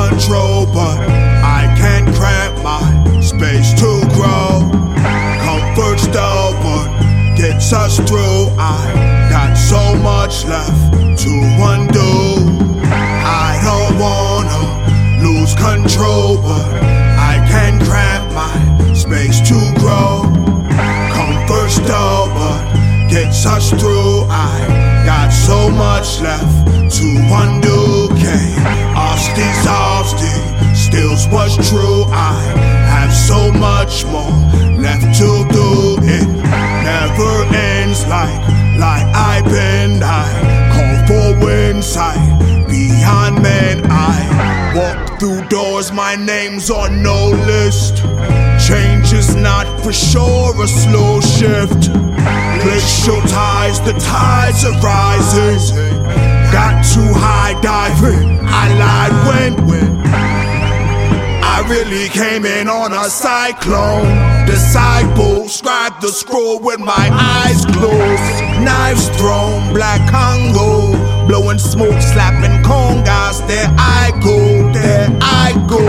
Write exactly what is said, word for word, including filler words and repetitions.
control, but I can't cramp my space to grow. Comfort stubborn gets us through. I got so much left to undo. I don't wanna lose control, but I can't cramp my space to grow. Comfort stubborn gets us through. I got so much left to undo. Can't ask these odds, stills what's true. I have so much more left to do. It never ends like like I bend. I call for insight beyond men. I walk through doors, my name's on no list. Change is not for sure a slow shift. Glacial tides, the tides are rising. Got too high diving, I lied when I really came in on a cyclone. Disciple, scribe the scroll with my eyes closed. Knives thrown, black Congo, blowing smoke, slapping congas, there I go.